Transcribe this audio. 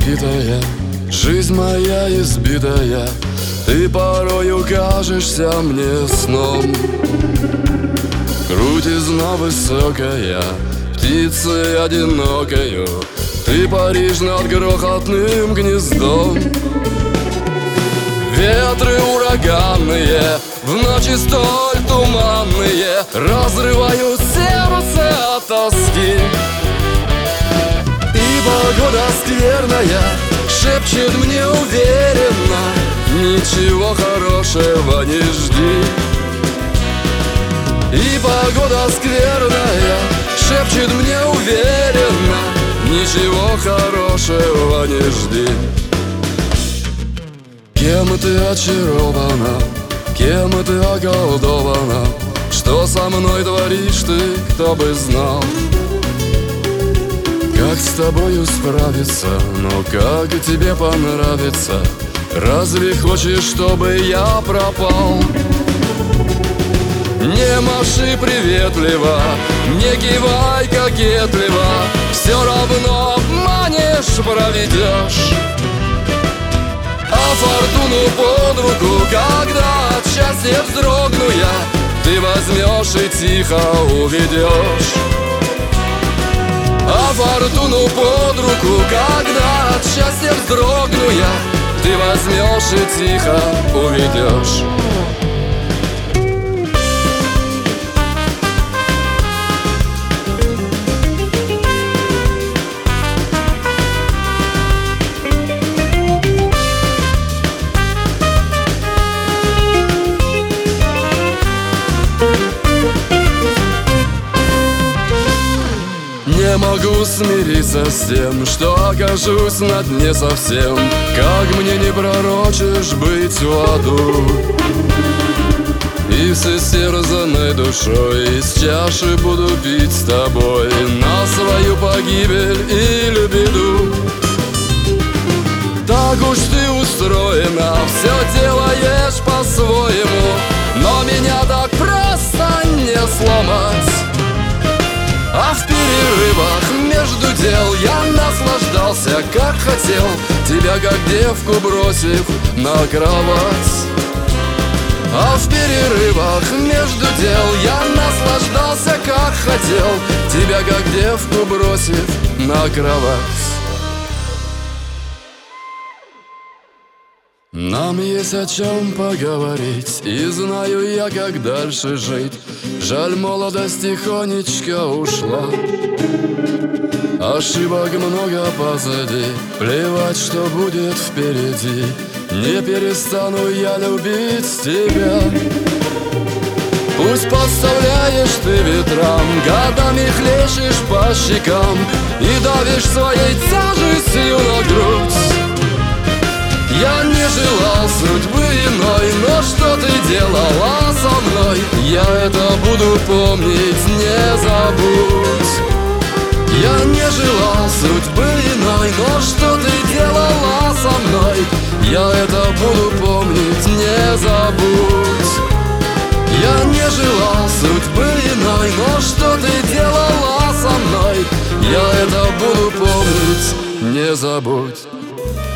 разбитая, жизнь моя избитая, ты порою кажешься мне сном. Крутизна высокая, птицей одинокою, ты паришь над грохотным гнездом. Ветры ураганные, в ночи столь туманные, разрывают сердце от тоски. И погода скверная шепчет мне уверенно: ничего хорошего не жди. И погода скверная шепчет мне уверенно: ничего хорошего не жди. Кем ты очарована, кем ты околдована, что со мной творишь ты, кто бы знал. Как с тобою справиться, но как тебе понравится? Разве хочешь, чтобы я пропал? Не маши приветливо, не кивай кокетливо, все равно обманешь, проведешь. А фортуну под руку, когда от счастья вздрогну я, ты возьмешь и тихо уведешь. А фортуну под руку, когда от счастья вздрогну я, ты возьмешь и тихо уведешь. Не могу смириться с тем, что окажусь на дне совсем. Как мне не пророчишь быть в аду? И с истерзанной душой из чаши буду пить с тобой на свою погибель или беду. Так уж ты устроена, все делаешь по-своему, но меня так просто не сломать. А в перерывах между дел я наслаждался, как хотел, тебя как девку бросив на кровать. А в перерывах между дел я наслаждался, как хотел, тебя как девку бросив на кровать. Нам есть о чем поговорить, и знаю я, как дальше жить. Жаль, молодость тихонечко ушла, ошибок много позади, плевать, что будет впереди. Не перестану я любить тебя. Пусть подставляешь ты ветрам, годами хлещешь по щекам и давишь своей тяжестью на грудь. Я не желал судьбы иной, но что ты делала со мной, я это буду помнить, не забудь. Я не желал судьбы иной, но что ты делала со мной, я это буду помнить, не забудь. Я не желал судьбы иной, но что ты делала со мной, я это буду помнить, не забудь.